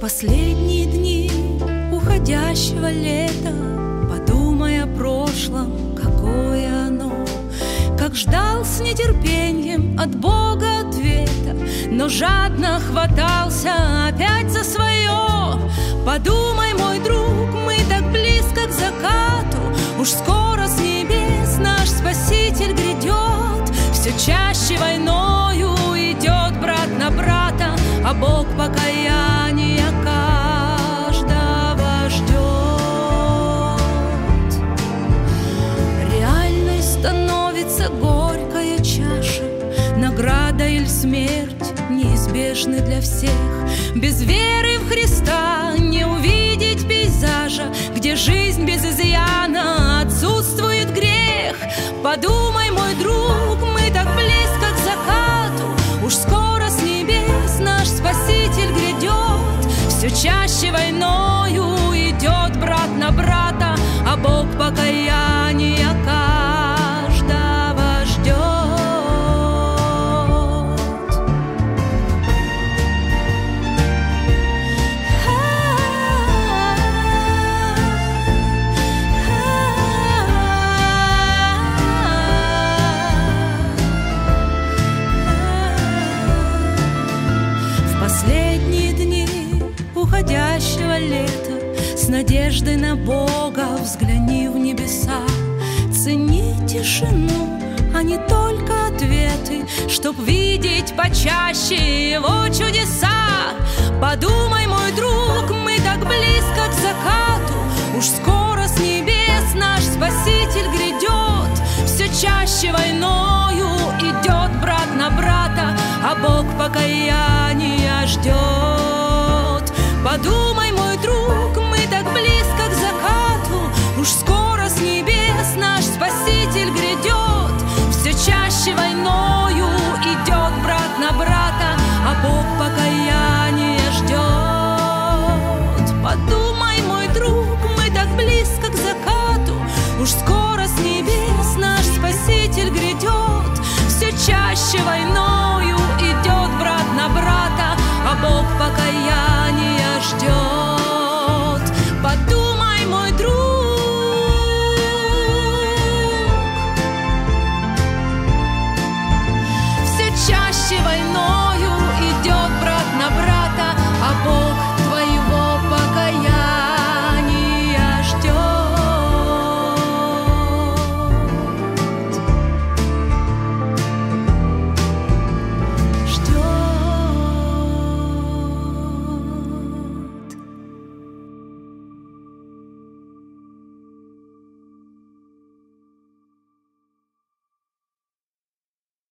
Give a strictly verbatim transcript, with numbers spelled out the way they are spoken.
последние дни уходящего лета подумай о прошлом, какое оно, как ждал с нетерпением от Бога ответа, но жадно хватался опять за свое. Подумай, мой друг, мы так близко к закату, уж скоро с небес наш Спаситель грядет. Все чаще войною идет брат на брата, а Бог покаяния каждого ждет. Реальной становится горькая чаша, награда или смерть неизбежны для всех. Без веры в Христа не увидеть пейзажа, где жизнь без изъяна, отсутствует грех. Подумай, мой друг, мы так близко к закату, уж скоро с небес наш Спаситель грядет. Все чаще войною идет брат на брата, а Бог покаяния каждого ждет. Последние дни уходящего лета, с надеждой на Бога взгляни в небеса. Цени тишину, а не только ответы, чтоб видеть почаще Его чудеса. Подумай, мой друг, мы так близко к закату, уж скоро с небес наш Спаситель грядет. Все чаще войною идет брат на брата, а Бог покаяния ждет. Подумай, мой друг, мы так близко к закату, уж скоро с небес наш Спаситель грядет. Все чаще войною идет брат на брата, а Бог покаяния ждет. Подумай, мой друг, мы так близко к закату, уж скоро